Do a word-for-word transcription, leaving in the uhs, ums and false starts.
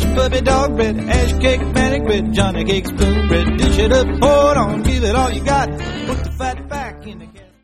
bread, puppy dog bread, ash cake, manic bread, Johnny cake, spoon bread, dish it up, pour it on, give it all you got, put the fat back in the